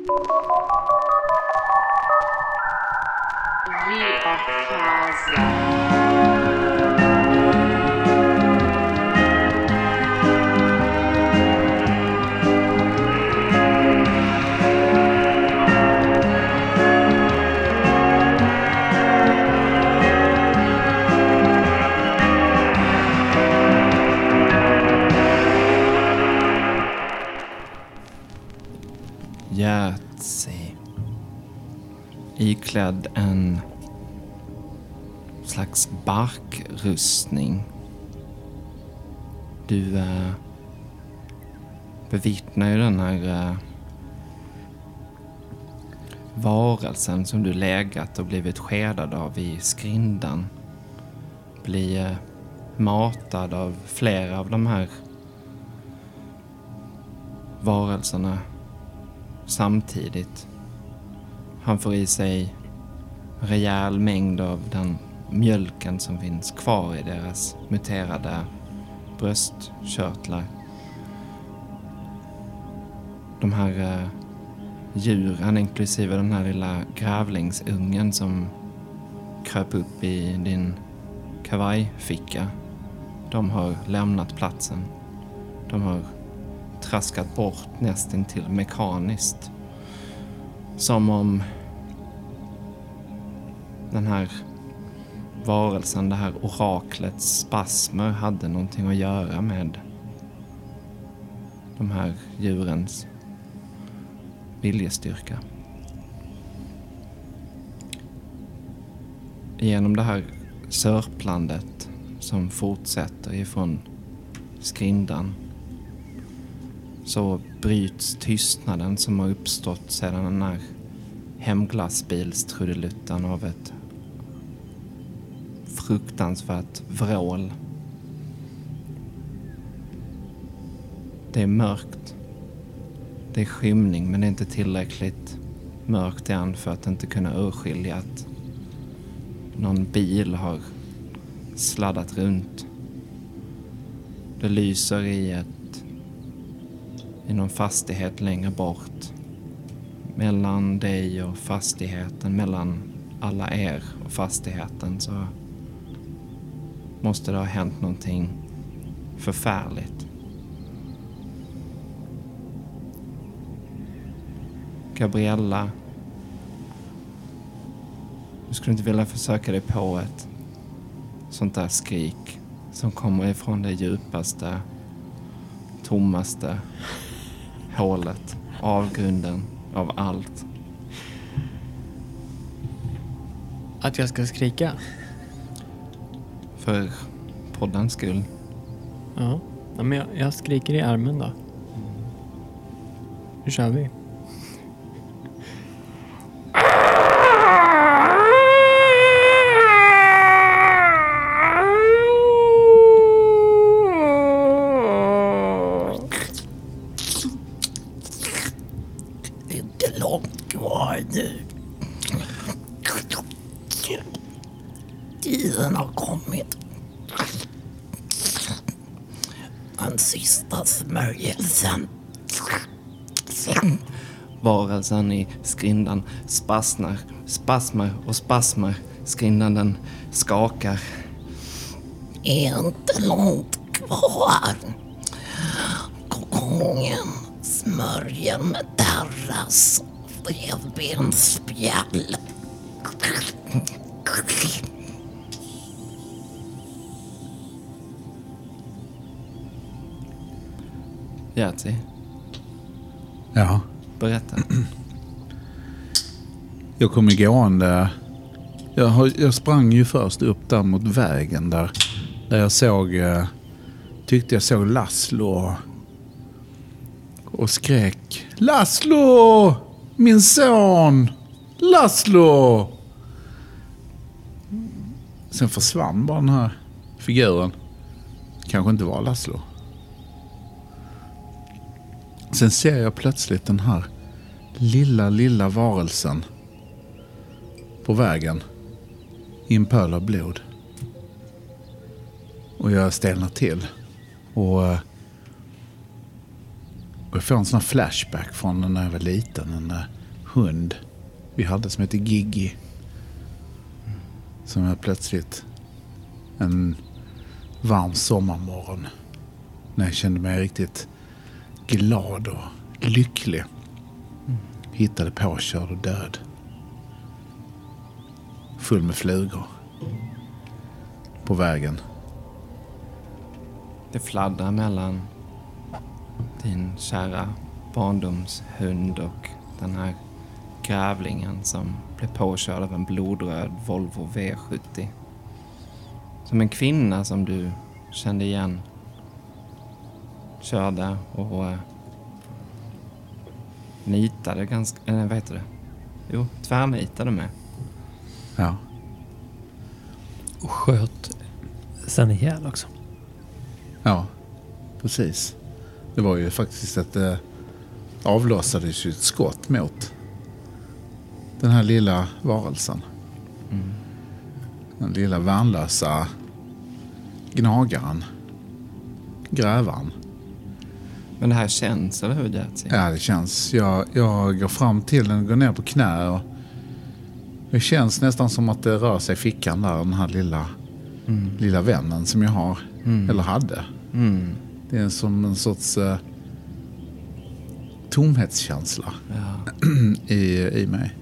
Jerzy, iklädd en slags barkrustning. Du bevittnar ju den här varelsen som du legat och blivit skedad av i skrindan. Bli matad av flera av de här varelserna samtidigt. Han får i sig en rejäl mängd av den mjölken som finns kvar i deras muterade bröstkörtlar. De här djuren, inklusive den här lilla grävlingsungen som kröp upp i din kavajficka, de har lämnat platsen. De har traskat bort nästintill mekaniskt. Som om den här varelsen, det här oraklets spasmer hade någonting att göra med de här djurens viljestyrka. Genom det här sörplandet som fortsätter ifrån skrindan så bryts tystnaden som har uppstått sedan den här hemglassbilstruddeluttan av ett fruktansvärt vrål. Det är mörkt. Det är skymning, men det är inte tillräckligt mörkt än för att inte kunna urskilja att någon bil har sladdat runt. Det lyser i någon fastighet längre bort. Mellan dig och fastigheten, mellan alla er och fastigheten, så måste det ha hänt någonting förfärligt. Gabriella, du skulle inte vilja försöka dig på ett sånt där skrik som kommer ifrån det djupaste, tommaste hålet, avgrunden av allt. Att jag ska skrika? För poddens skull. Ja, men jag skriker i armen då. Nu kör vi. Inte långt kvar nu. Tiden har kommit. Den sista smörjelsen. Varelsen i skrindan spasmar. Skrindan den skakar. Inte långt kvar. Kokongen smörjer med deras revbensspjäll. Jerzy, Ja, berätta. jag kom gående. Jag sprang ju först upp där mot vägen där jag tyckte jag såg Laszlo och skrek: Laszlo! Min son! Laszlo! Sen försvann bara den här figuren. Kanske inte var Laszlo. Sen ser jag plötsligt den här lilla varelsen på vägen i en pöl av blod. Och jag stelnar till. Och Och jag får en sån här flashback från när jag var liten. En hund vi hade som heter Giggy. Som är plötsligt en varm sommarmorgon. När jag kände mig riktigt glad och lycklig. Hittade påkörd och död. Full med flugor. På vägen. Det fladdrar mellan din kära barndomshund och den här grävlingen som blev påkörd av en blodröd Volvo V70. Som en kvinna som du kände igen körde och nitade ganska, vad heter det? Jo, tvärnitade med. Ja. Och sköt sen ihjäl också. Ja, precis. Det var ju faktiskt ett avlossades ju ett skott mot den här lilla varelsen. Den lilla värnlösa gnagaren. Grävaren. Men det här känns, eller hur det? Ja, det känns. Jag går fram till den och går ner på knä och det känns nästan som att det rör sig i fickan där, den här lilla vännen som jag har. Eller hade. Det är som en sorts tomhetskänsla i mig.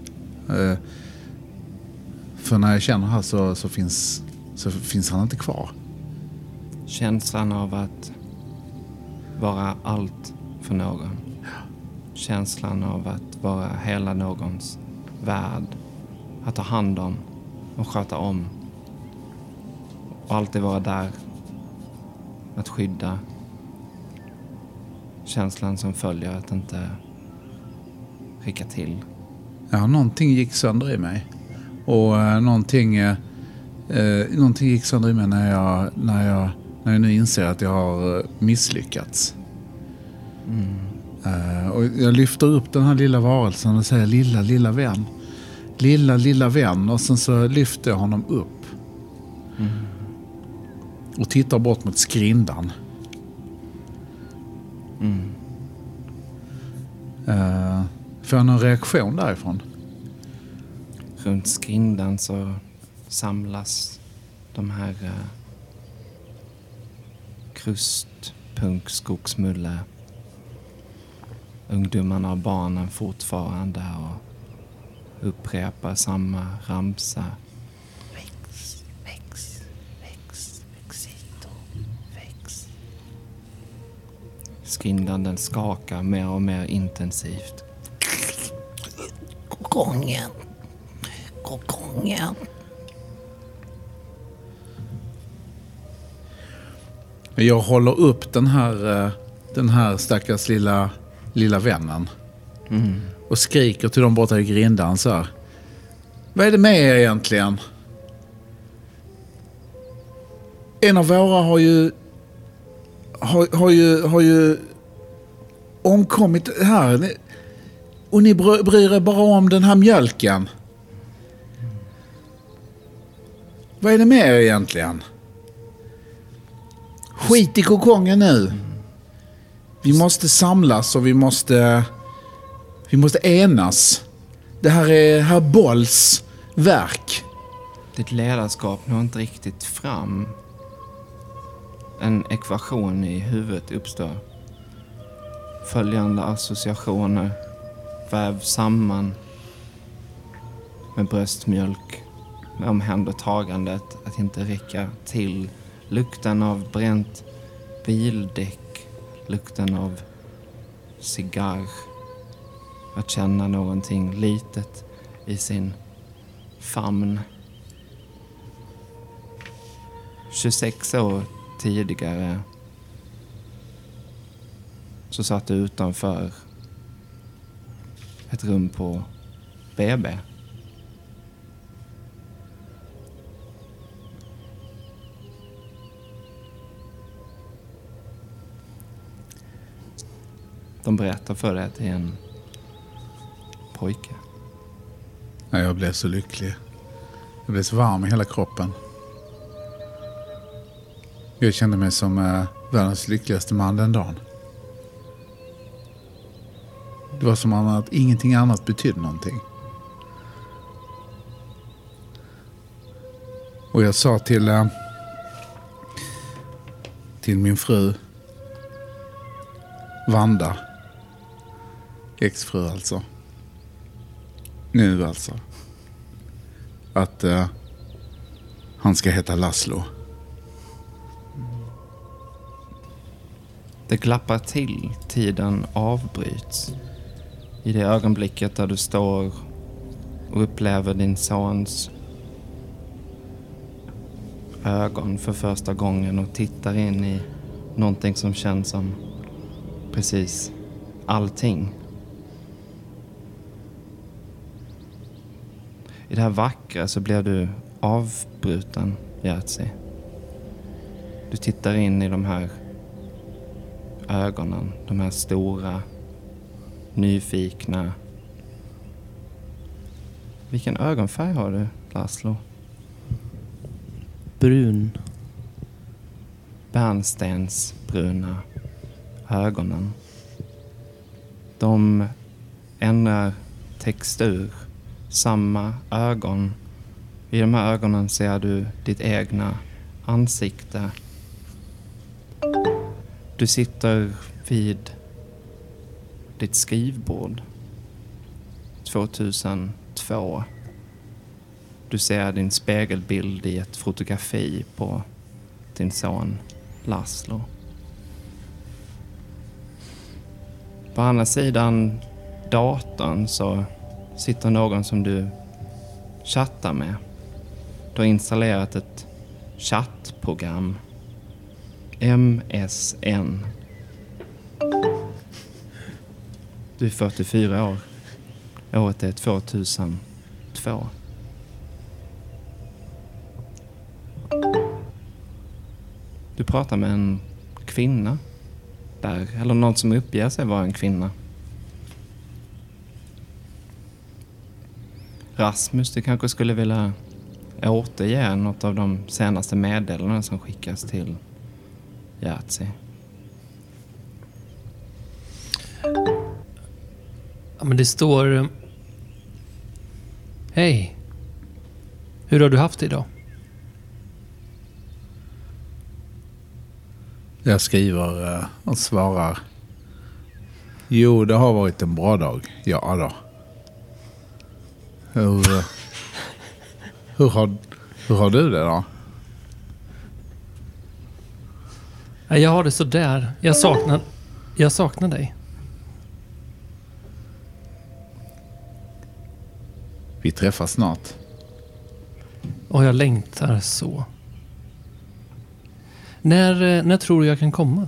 För när jag känner här så finns han inte kvar. Känslan av att vara allt för någon. Känslan av att vara hela någons värld. Att ta hand om och sköta om. Och alltid vara där. Att skydda. Känslan som följer att inte skicka till. Ja, någonting gick sönder i mig. Och någonting gick sönder i mig när jag nu inser att jag har misslyckats. Och jag lyfter upp den här lilla varelsen och säger lilla vän. Lilla vän. Och sen så lyfter jag honom upp. Och tittar bort mot skrindan. Får jag någon reaktion därifrån? Runt skrindan så samlas de här krustpunkskogsmulle ungdomarna och barnen fortfarande och upprepar samma ramsa. Väx. Skrindan den skakar mer och mer intensivt. Gången. Jag håller upp den här stackars lilla vännen. Och skriker till dem borta i grindan så här. Vad är det med er egentligen? En av våra har ju omkommit här. Och ni bryr er bara om den här mjölken. Vad är det med er egentligen? Skit i kokongen nu. Vi måste samlas och vi måste enas. Det här är herr Bolls verk. Ditt ledarskap når inte riktigt fram. En ekvation i huvudet uppstår. Följande associationer vävs samman med bröstmjölk, med omhändertagandet att inte räcka till, lukten av bränt bildäck, lukten av cigarr, att känna någonting litet i sin famn. 26 år tidigare så satt du utanför ett rum på BB. De berättar för dig att det är en pojke. Ja, jag blev så lycklig. Jag blev så varm i hela kroppen. Jag kände mig som världens lyckligaste man den dagen. Det var som att ingenting annat betydde någonting. Och jag sa till min fru Vanda, exfru alltså, nu alltså, att han ska heta Laszlo. Det glappar till, tiden avbryts. I det ögonblicket där du står och upplever din sons ögon för första gången och tittar in i någonting som känns som precis allting. I det här vackra så blir du avbruten, Jerzy. Du tittar in i de här ögonen, de här stora, nyfikna. Vilken ögonfärg har du, Laszlo? Brun. Bärnstensbruna ögonen. De ändrar textur. Samma ögon. I de här ögonen ser du ditt egna ansikte. Du sitter vid ditt skrivbord 2002. Du ser din spegelbild i ett fotografi på din son Laszlo. På andra sidan datorn så sitter någon som du chattar med. Du har installerat ett chattprogram. MSN. Du är 44 år. Året är 2002. Du pratar med en kvinna där, eller någon som uppger sig vara en kvinna. Rasmus, du kanske skulle vilja återge något av de senaste meddelandena som skickas till Jerzy. Ja, men det står: Hej. Hur har du haft det idag? Jag skriver och svarar: Jo, det har varit en bra dag. Ja då. Hur har du det då? Ja, jag har det så där. Jag saknar dig. Vi träffas snart. Och jag längtar så. När tror du jag kan komma?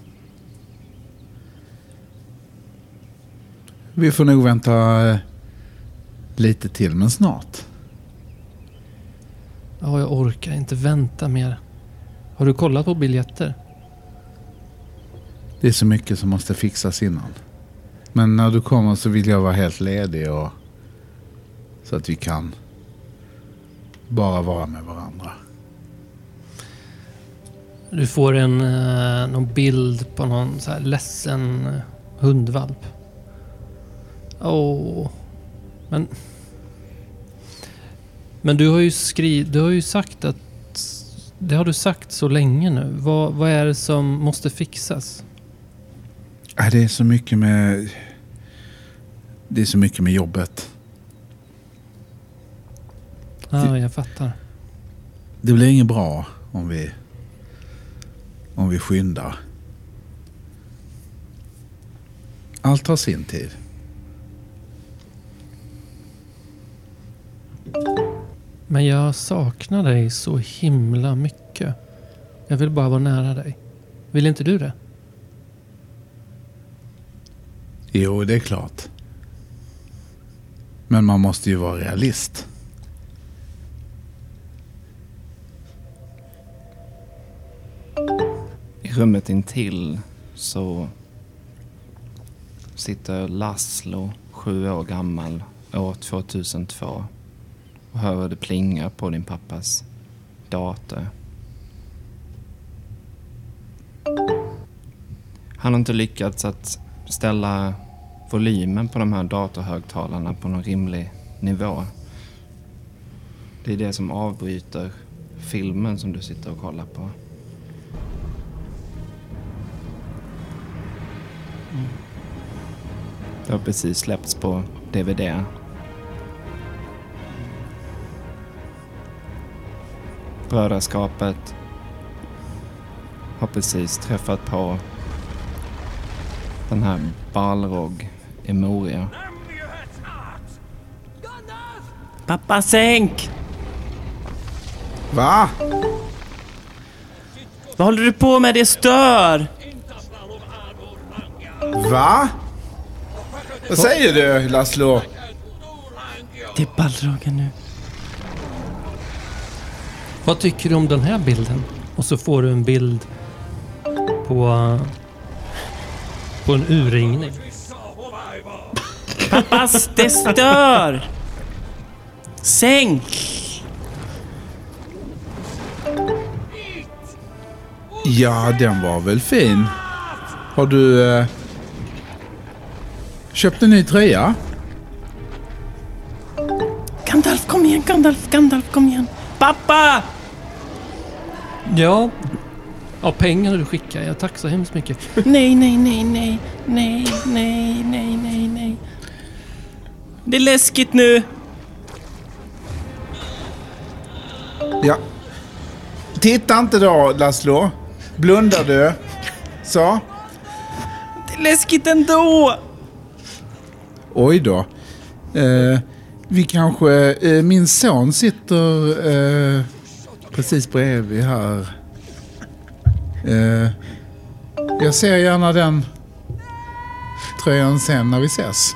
Vi får nog vänta lite till, men snart. Ja, jag orkar inte vänta mer. Har du kollat på biljetter? Det är så mycket som måste fixas innan. Men när du kommer så vill jag vara helt ledig och så att vi kan bara vara med varandra. Du får någon bild på någon så här ledsen hundvalp. Men du har ju sagt att det har du sagt så länge nu. Vad är det som måste fixas? Det är så mycket med jobbet. Ja, jag fattar. Det blir inget bra om vi skyndar. Allt har sin tid. Men jag saknar dig så himla mycket. Jag vill bara vara nära dig. Vill inte du det? Jo, det är klart. Men man måste ju vara realist. I rummet intill så sitter Laszlo, 7 år gammal, år 2002, och hör det plinga på din pappas dator. Han har inte lyckats att ställa volymen på de här datorhögtalarna på någon rimlig nivå. Det är det som avbryter filmen som du sitter och kollar på. Det har precis släppts på DVD. Brödraskapet har precis träffat på den här Balrog i Moria. Pappa, sänk! Va? Vad håller du på med? Det stör! Va? Vad säger du, Laszlo? Det är Balrogen nu. Vad tycker du om den här bilden? Och så får du en bild på en urringning. Pappas, det stör! Sänk! Ja, den var väl fin. Har du köpt en ny tröja? Gandalf, kom igen, Gandalf, kom igen. Pappa! Ja, pengarna du skickar. Jag tackar så hemskt mycket. Nej. Det är läskigt nu. Ja. Titta inte då, Laszlo. Blundar du? Så. Det är läskigt ändå. Oj då. Vi kanske... min son sitter precis bredvid här. Jag ser gärna den tröjan sen när vi ses.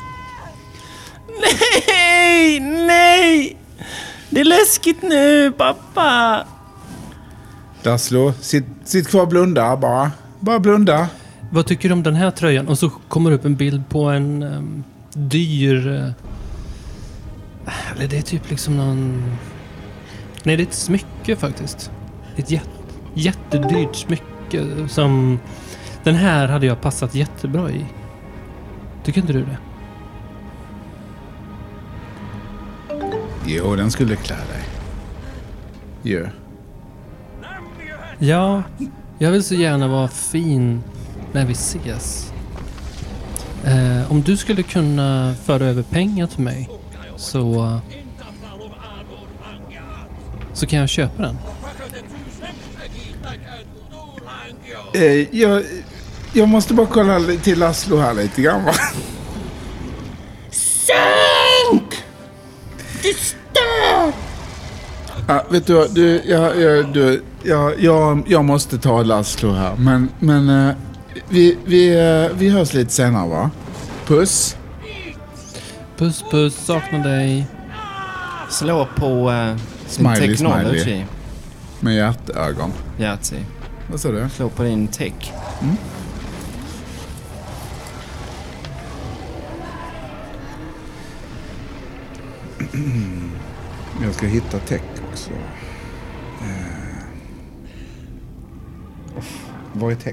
Nej! Det är läskigt nu, pappa. Laszlo, sitt kvar och blunda bara. Bara blunda. Vad tycker du om den här tröjan? Och så kommer upp en bild på en dyr... eller det är typ liksom någon... Nej, det är ett smycke faktiskt. Ett jättedyrt smycke som... Den här hade jag passat jättebra i. Tycker inte du det? Jo, den skulle klä dig. Jo. Ja, jag vill så gärna vara fin när vi ses. Om du skulle kunna föra över pengar till mig så kan jag köpa den. Jag måste bara kolla till Laszlo här lite grann, va? Sänk! Det stör! Ja, vet du, jag måste ta Laszlo här. Men vi hörs lite senare, va? Puss. Puss, saknar dig. Slå på Smiley, technology. smiley. Med hjärtögon. Yahtzee. Vad sa du? Slå på din tech. Jag ska hitta tech också. Vad är tech?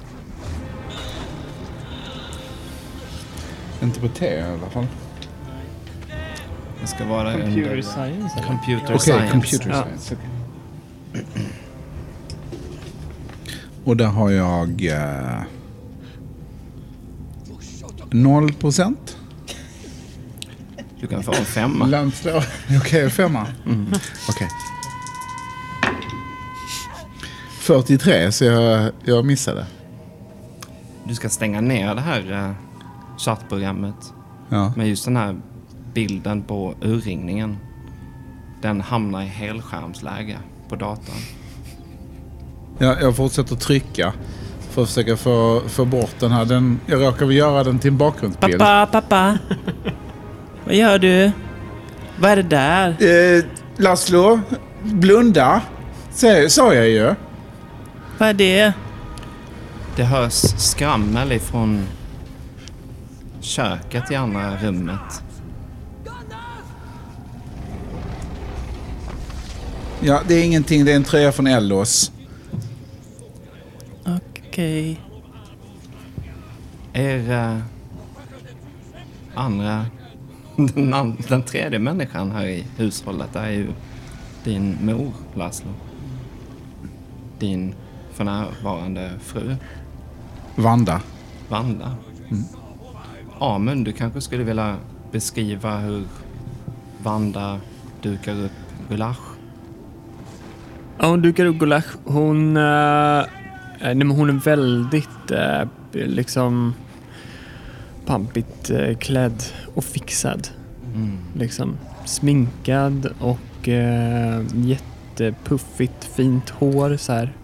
Inte på T i alla fall. Det ska vara Computer science. Eller? Computer Okej, science. computer Ja. science. Och där har jag 0%. Du kan få en 5. Landslå. Okej, 5. Okej. 43, så jag missade. Du ska stänga ner det här chattprogrammet. Ja. Men just den här bilden på urringningen, den hamnar i helskärmsläge på datorn. Jag fortsätter trycka för att försöka få bort den här. Jag råkar väl göra den till en bakgrundsbild. Pappa. Vad gör du? Vad är det där? Laszlo, blunda. Sa jag ju. Vad är det? Det hörs skrammel ifrån köket i andra rummet. Ja, det är ingenting. Det är en tröja från Ellos. Okej. den tredje människan här i hushållet är ju din mor, Laszlo. Din för närvarande fru. Vanda. Ja, men du kanske skulle vilja beskriva hur Vanda dukar upp gulasch. Ja, hon dukar upp gulasch. Hon är väldigt liksom pampigt klädd och fixad. Liksom sminkad och jättepuffigt fint hår så här.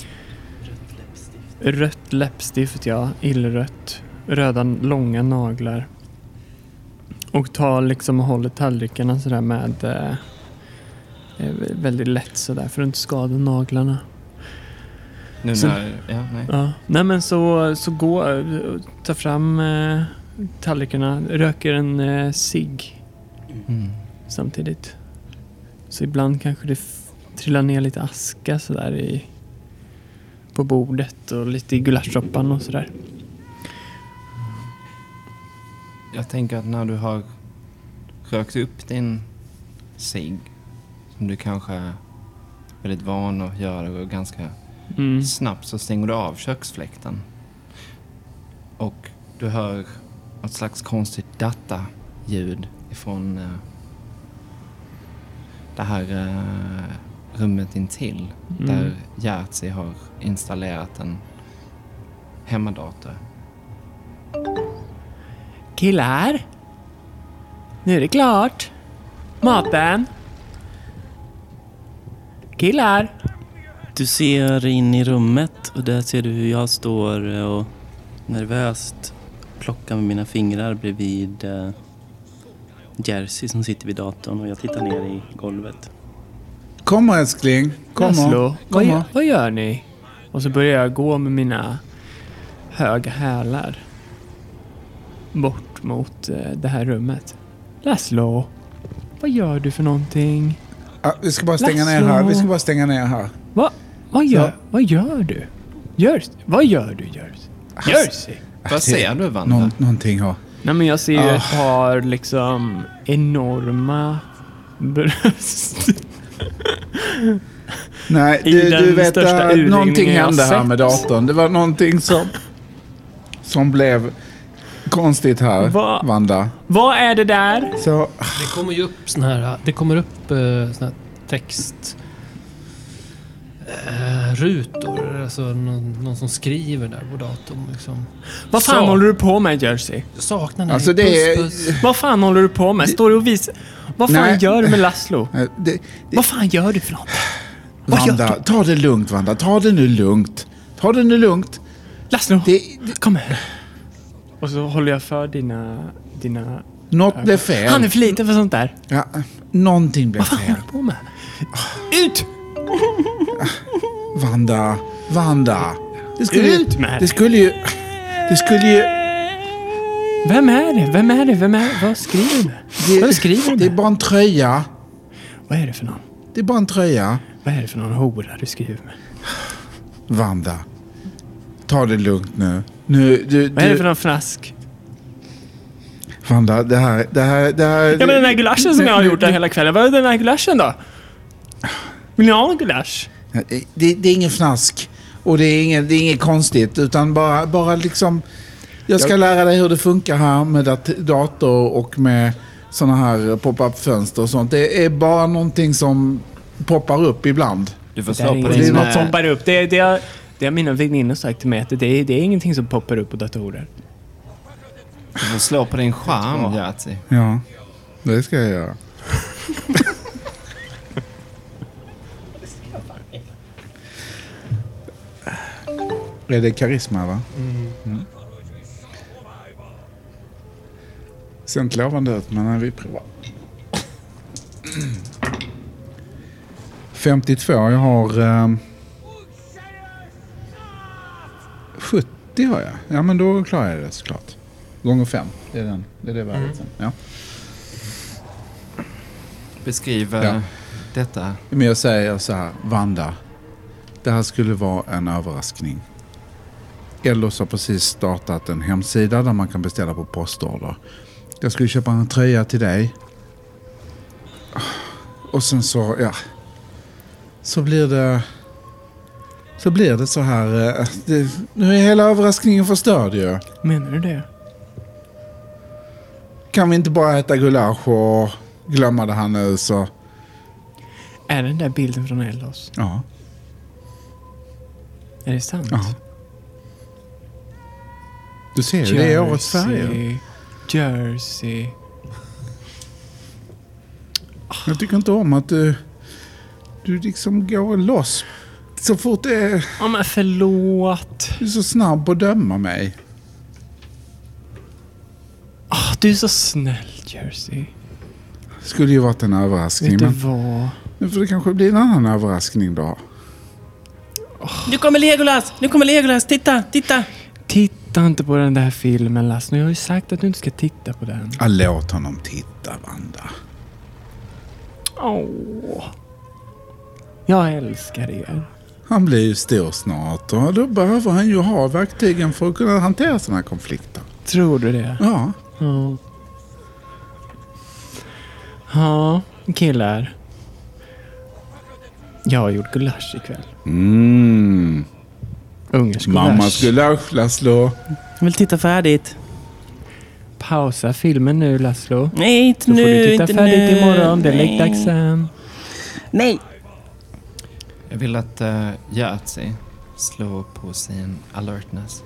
Rött läppstift, ja, illrött. Röda långa naglar. Och tar liksom och håller tallrikarna sådär med väldigt lätt sådär för att inte skada naglarna. Nu så, när... Ja, nej. Ja, nej men så ta fram tallrikarna, röker en cigg samtidigt. Så ibland kanske det trillar ner lite aska sådär på bordet och lite i gulaschsoppan och sådär. Jag tänker att när du har rökt upp din cigg, som du kanske är väldigt van att göra och ganska snabbt, så stänger du av köksfläkten. Och du hör ett slags konstigt data-ljud ifrån det här rummet intill. Där Jerzy har installerat en hemmadator. Killar, nu är det klart. Maten. Killar. Du ser in i rummet och där ser du hur jag står och nervöst plockar med mina fingrar bredvid Jerzy som sitter vid datorn och jag tittar ner i golvet. Kom älskling, Laszlo, vad gör ni? Och så börjar jag gå med mina höga hälar bort mot det här rummet. Laszlo, vad gör du för någonting? Vi ska bara stänga ner här. Vi ska bara stänga ner här. Vad gör du? Vad gör du, Jerzy? Vad ser du, Vanda? Någonting har... Nej, men jag ser ju ett par liksom enorma bröst. Nej, du vet att någonting hände här med datorn. Det var någonting som blev konstigt här, Vanda. Vad är det där? Så... Det kommer ju upp sån här text rutor, alltså någon som skriver där på datorn liksom. Vad fan håller du på med, Jerzy? Saknar ni? Alltså det puss. Vad fan håller du på med? Står du och visar? Vad fan gör du med Laszlo? Vad fan gör du för något? Vanda, ta det lugnt, Vanda. Ta det nu lugnt. Laszlo, kom här. Och så håller jag för dina... Något blev fel. Han är för liten för sånt där. Ja, någonting blev fel. Vad fan håller du på med? Ut! Vanda. Det skulle ju... Vem är det? Vad skriver du? Det är bara en tröja. Vad är det för någon? Det är bara en tröja. Vad är det för någon hora du skriver med? Vanda, ta det lugnt nu. Vad är det för någon flask? Vanda, det här... Ja, men den här gulaschen som jag har gjort där hela kvällen. Vad är den här gulaschen då? Vill ni ha en gulasch? Det är ingen fnask. Och det är inget konstigt. Utan bara liksom... Jag ska lära dig hur det funkar här med dator och med såna här pop-up-fönster och sånt. Det är bara någonting som poppar upp ibland. Du får slå på det din... något som poppar upp. Det har mina väninnor sagt till mig att det är ingenting som poppar upp på datorer. Du får slå på din charm, Jerzy. Ja, det ska jag göra. Är det karisma, va? Mm. Ser inte lovande ut, men vi provar. 52, jag har 70 har jag. Ja, men då klarar jag det såklart. Gånger 5, det är det värdet sen. Ja. Beskriv detta. Men jag säger så här, Vanda. Det här skulle vara en överraskning. Ellos har precis startat en hemsida där man kan beställa på postorder. Jag skulle köpa en tröja till dig. Och sen så, ja. Så blir det så här. Nu är hela överraskningen förstörd ju. Menar du det? Kan vi inte bara äta gulasch och glömma det här nu så... Är den där bilden från Ellos? Ja. Är det sant? Ja. Du ser ju, det är årets färger. Jersey. Jag tycker inte om att du liksom går loss så fort det är... Ja, men förlåt. Du är så snabb att döma mig. Du är så snäll, Jersey. Skulle ju varit en överraskning. Vet du Men vad? nu får det kanske bli en annan överraskning då. Nu kommer Legolas! Nu kommer Legolas! Titta! Titta! Titta inte på den där filmen, Lasse. Jag har ju sagt att du inte ska titta på den. Ja, låt honom titta, Vanda. Åh. Jag älskar er. Han blir ju stor snart och då behöver han ju ha verktygen för att kunna hantera såna här konflikter. Tror du det? Ja. Ja. Ja, killar. Jag har gjort gulasch ikväll. Ungers gulasch. Mammas gulasch, Laszlo. Jag vill titta färdigt. Pausa filmen nu, Laszlo. Nej, inte Då nu. får du titta inte färdigt nu. imorgon. Det är Nej. läggdags sen. Nej. Jag vill att Jersey slår på sin alertness.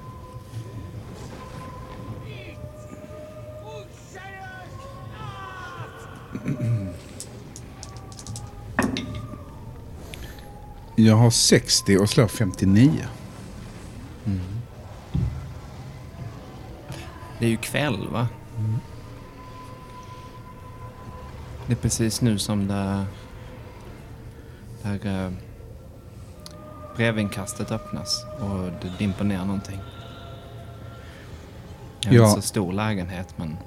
Jag har 60 och slår 59. Det är ju kväll, va? Det är precis nu som det här brevinkastet öppnas och det dimper ner någonting. Det är Ja. inte så stor lägenhet, men...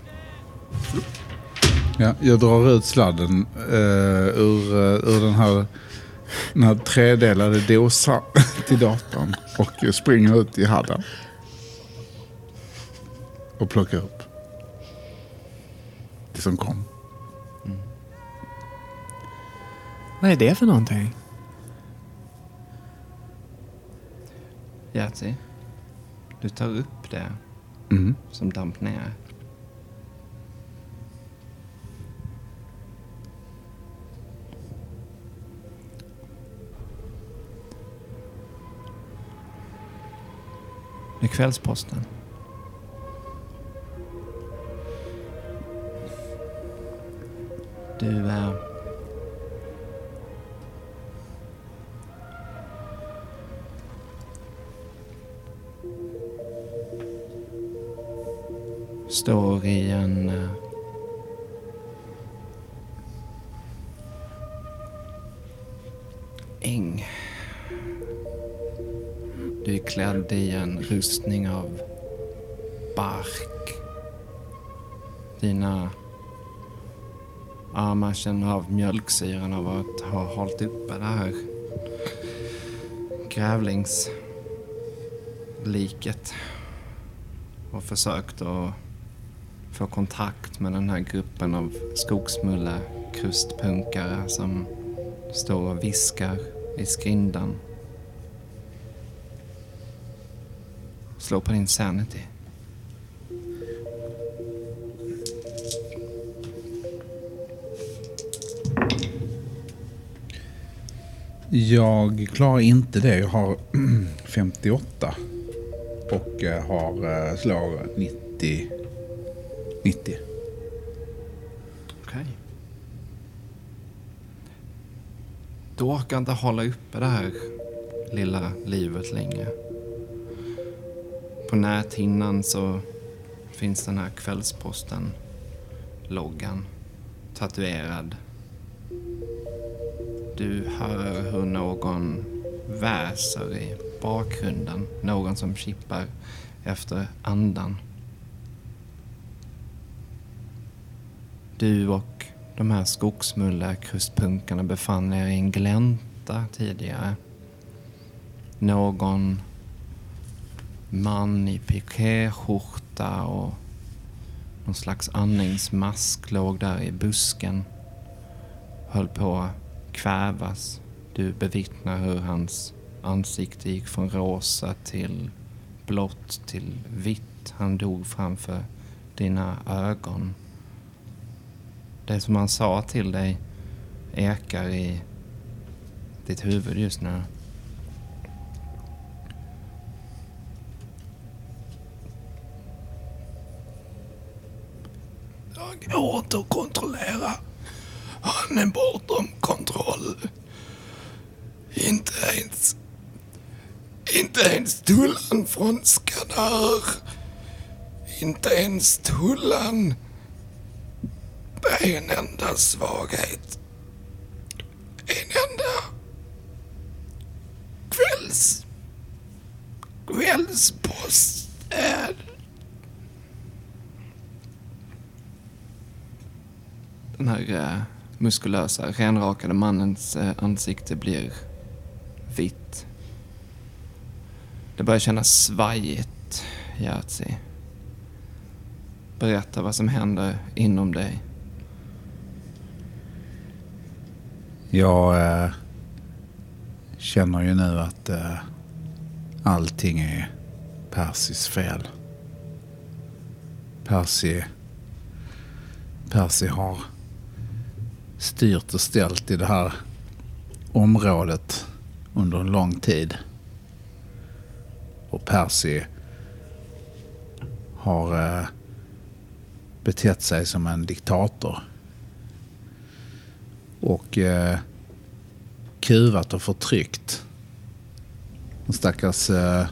Ja, jag drar ut sladden ur den här tredelade dosan till datorn och springer ut i hallen. Och plockar upp det som kom. Vad är det för någonting? Jersey, du tar upp det som damp ner. Det är Kvällsposten. Du står i en äng. Du är klädd i en rustning av bark. Dina armar känner av mjölksyran av att ha hållit uppe det här grävlingsliket och försökt att få kontakt med den här gruppen av skogsmulle krustpunkare som står och viskar i skrindan. Slå på din sanity. Jag klarar inte det. Jag har 58 och har slag 90. Okej. Du orkar inte hålla uppe det här lilla livet längre. På näthinnan så finns den här Kvällsposten, loggan, tatuerad. Du hör hur någon väser i bakgrunden. Någon som kippar efter andan. Du och de här skogsmullekrustpunkarna befann er i en glänta tidigare. Någon man i pikéskjorta och Någon slags andningsmask låg där i busken. Höll på att kvävas. Du bevittnar hur hans ansikte gick från rosa till blått till vitt. Han dog framför dina ögon. Det som han sa till dig ekar i ditt huvud just nu. Jag går inte att kontrollera. Han är bortom kontroll. Inte ens tullan från Skadar. Inte ens tullan. Det är en enda svaghet. En enda kvällspost är... Den här muskulösa, renrakade mannens ansikte blir vitt. Det börjar kännas svajigt, Jerzy. Berätta vad som händer inom dig. Jag känner ju nu att allting är Percys fel. Percy har styrt och ställt i det här området under en lång tid. Och Percy har betett sig som en diktator. Och kuvat och förtryckt de stackars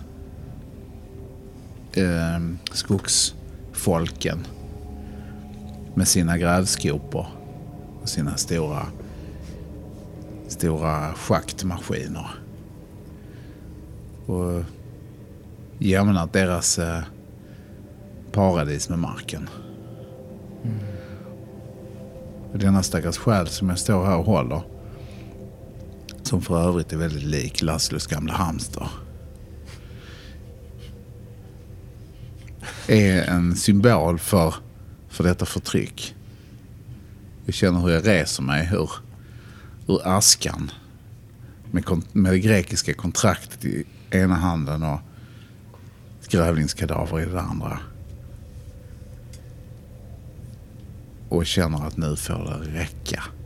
skogsfolken med sina grävskopor och sina stora schaktmaskiner. Och jämnat deras paradis med marken. Och denna stackars själ som jag står här och håller, som för övrigt är väldigt lik Laszlos gamla hamster, är en symbol för detta förtryck. Jag känner hur jag reser mig ur askan med det grekiska kontraktet i ena handen och ett grävlingskadaver i det andra. Och känner att nu får det räcka.